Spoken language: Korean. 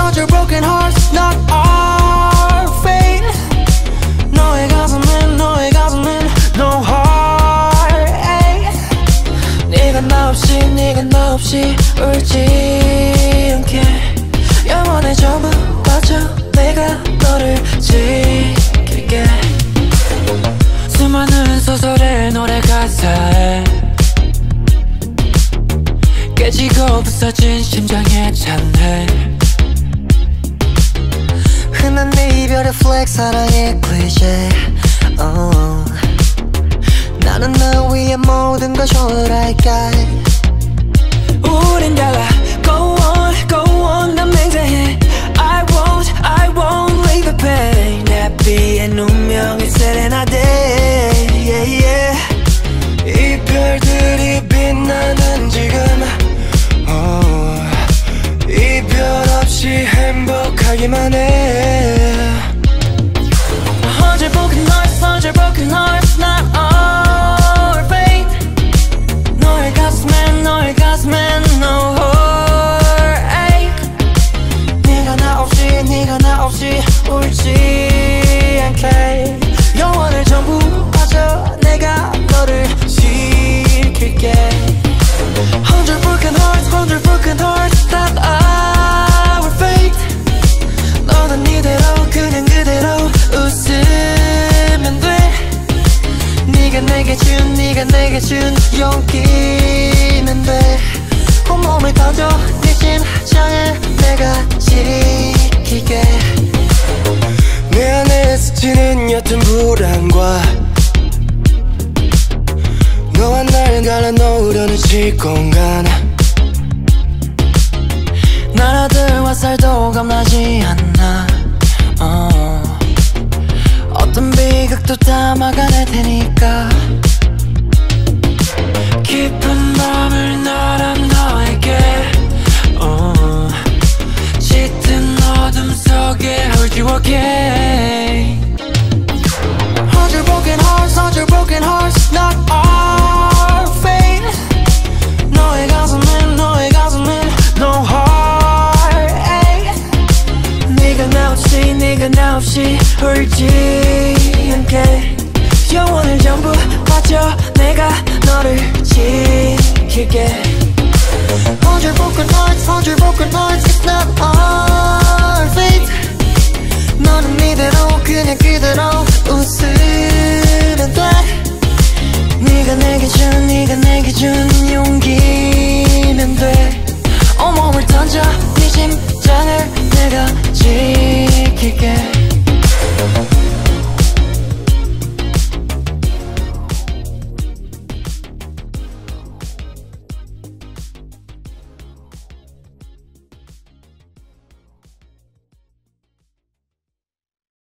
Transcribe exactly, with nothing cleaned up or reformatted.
Such a broken hearts not our fate. 너의 가슴엔 너의 가슴엔 no heartache. 네가 나 없이 네가 나 없이 울지 않게 영원의 전부 바쳐 내가 너를 지킬게. 수많은 소설의 노래 가사에 깨지고 부서진 심장에 찬해. 흔한 내 이별의 플렉 사랑의 클리셰. oh. 나는 너 위해 모든 걸 초월할까. 우린 달라 go on go on 난 맹세해. I won't I won't leave the pain. 내 비엔 운명의 세레나데 yeah, yeah. 이별들이 빛나는 지금 oh. 이별 없이 행복하기만 해. Hundred broken hearts, hundred broken hearts not our fate. 너의 가슴엔 너의 가슴엔 no heartache. 네가 나 없이 네가 나 없이 울지 않게 영원을 전부 바쳐 내가 너를 지킬게. Hundred broken hearts, hundred broken hearts not our fate. 너는 이대로 그냥 그대로 웃으면 돼. 네가 내게 준 네가 내게 준 용기면 돼. 온몸을 던져 네 심장을 내가 지킬게. 내 안에 스치는 옅은 불안과 너와 날 갈라놓으려는 시공간. 나라들 화살도 겁나지 않나. 어. 어떤 비극도 다 막아낼 테니까. 깊은 밤을 날아 너에게 어. 짙은 어둠 속에 hold you again. Hundred broken hearts, hundred broken hearts not our fate. 너의 가슴엔 너의 가슴엔 no heartache. 네가 나 없이 네가 나 없이 울지 않게 영원을 전부 바쳐 내가 너를 지킬게. Hundred broken hearts, hundred broken hearts it's not our fate. 너는 이대로 그냥 그대로 웃으면 돼. 네가 내게 준 네가 내게 준 용기